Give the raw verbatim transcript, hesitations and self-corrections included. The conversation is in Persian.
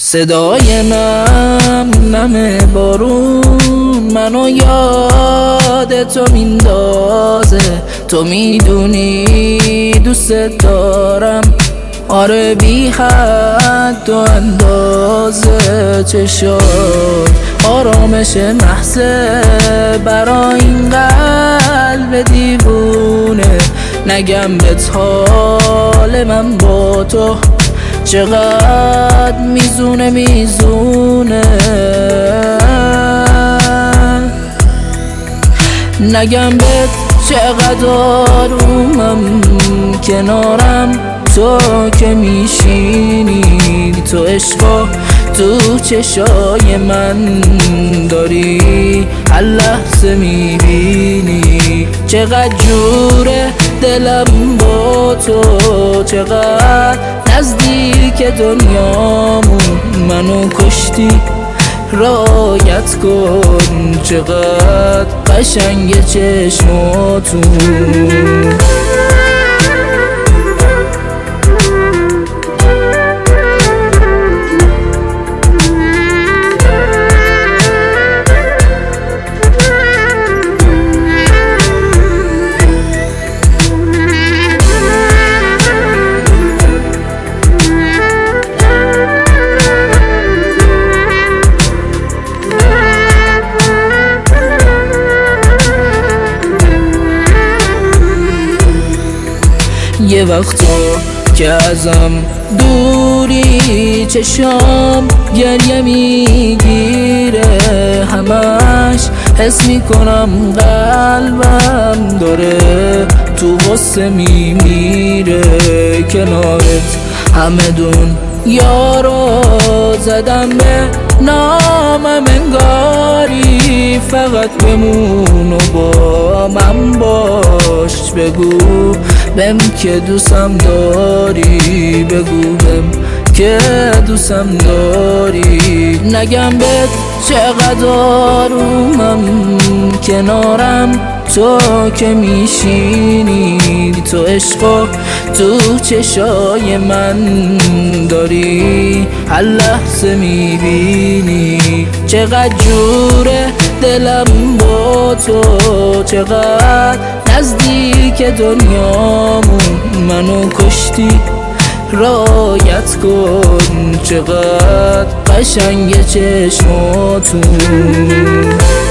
صدای نم نم بارون منو یاد تو میندازه. تو میدونی دوست دارم، آره بی حد و اندازه. چشات آرامش محضه برای این قلب دیوونه. نگم بهت حال من با تو چقدر میزونه میزونه. نگم بهت چقدر آرومم کنارم تو که میشینی. تو عشقا تو چشای من داری، هر لحظه میبینی. چقدر جوره دلم با تو، چقدر نزدیک دنیامون. منو کشتی رایت کن، چقدر قشنگ چشماتون. یه وقتا که ازم دوری چشام گریه میگیره. همش حس میکنم قلبم داره تو غصه میمیره. کنارت همه دون یارو زدم به نامم انگاری. فقط بمون و با من باش، بگو بهم که دوستم داری، بگو بهم که دوستم داری. نگم بهت چقدر آرومم کنارم تو که میشینی. تو عشقا تو چشای من داری، هر لحظه میبینی. چقدر جوره دلم با تو، چقدر نزدیک دنیامون. منو کشتی رایت کن، چقدر قشنگ چشماتون.